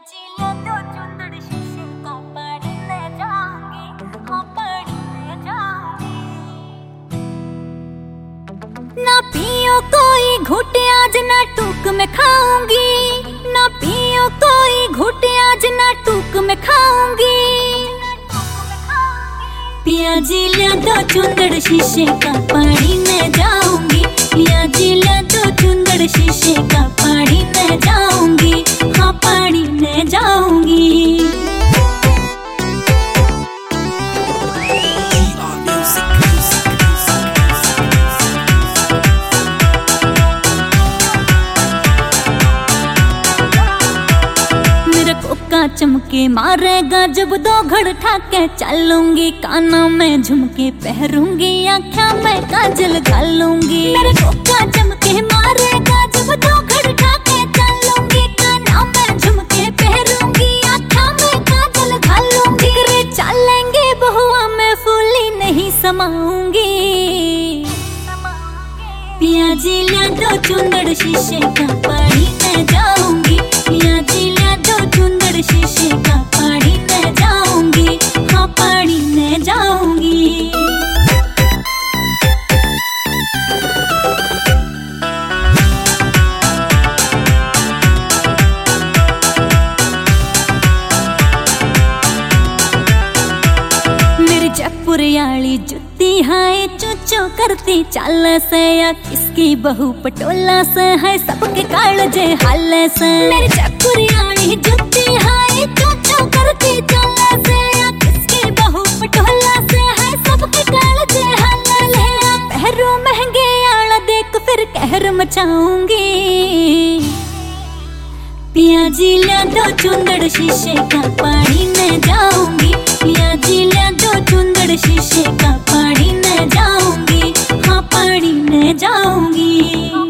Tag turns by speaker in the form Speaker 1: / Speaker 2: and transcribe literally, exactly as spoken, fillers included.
Speaker 1: जिले तो चुंदड़ शीशे का पानी ले जाऊंगी, हाँ पानी ले जाऊंगी। ना पियो कोई घुटे आज ना टूक में खाऊंगी, ना पियो कोई घुटे आज ना टूक में खाऊंगी। पिया जी ले दो चुंदड़ शीशे का पानी ले जाऊंगी, पिया जी ले दो चुंदड़ शीशे का पानी ले जाऊंगी, हाँ पानी ले जाऊंगी। कोका चमके मारेगा जब दो घड़ ठाके चलूंगी, कानों में झुमके पहरूंगी, आँखों में काजल घालूंगी। मेरे कोका चमके मारेगा जब दो घड़ ठाके चलूंगी, कानों में झुमके पहरूंगी, आँखों में काजल घालूंगी। रे चलेंगे बहुआ में फूली नहीं समाऊंगी। पिया जी ले दो चुंदड़ शीशे का पानी ले जाऊंगी, पिया जी ले दो चुंदड़ शीशे का पानी ले जाऊंगी, हाँ पानी ले जाऊंगी। मेरी जयपुरियाली जुत्ती है चुचो करती चाल से, या किसकी बहू पटोला से है सबके कालजे हाल से। मेरी जयपुरियाली जुत्ती है चुचो करती चाल से, या किसकी बहू पटोला से है सबके कालजे हाल से। पहरू महंगे आला देख फिर कहर मचाऊंगी। पिया जी ले दो चुंदड़ शीशे का पानी ले जाऊंगी, पिया जी ले दो चुंदड़ शीशे का पानी ले जाऊंगी, हाँ पानी ले जाऊंगी।